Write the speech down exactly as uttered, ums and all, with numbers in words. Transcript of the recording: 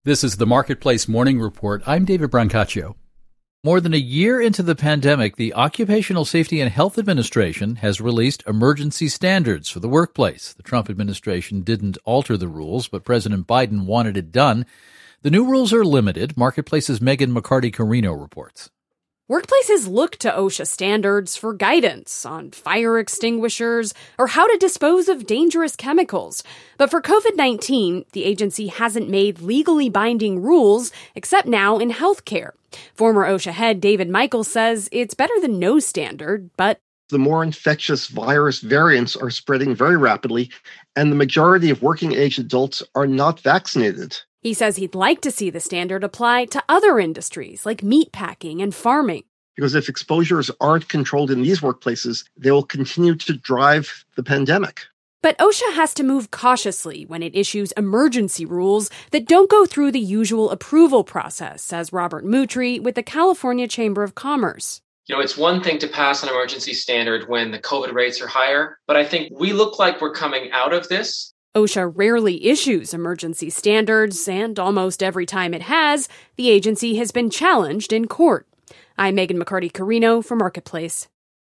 This is the Marketplace Morning Report. I'm David Brancaccio. More than a year into the pandemic, the Occupational Safety and Health Administration has released emergency standards for the workplace. The Trump administration didn't alter the rules, but President Biden wanted it done. The new rules are limited. Marketplace's Megan McCarty-Carino reports. Workplaces look to OSHA standards for guidance on fire extinguishers or how to dispose of dangerous chemicals. But for covid nineteen, the agency hasn't made legally binding rules, except now in healthcare. Former OSHA head David Michael says it's better than no standard, but the more infectious virus variants are spreading very rapidly, and the majority of working-age adults are not vaccinated. He says he'd like to see the standard apply to other industries like meatpacking and farming. Because if exposures aren't controlled in these workplaces, they will continue to drive the pandemic. But OSHA has to move cautiously when it issues emergency rules that don't go through the usual approval process, says Robert Moutry with the California Chamber of Commerce. You know, it's one thing to pass an emergency standard when the COVID rates are higher, but I think we look like we're coming out of this. OSHA rarely issues emergency standards, and almost every time it has, the agency has been challenged in court. I'm Megan McCarty-Carino for Marketplace.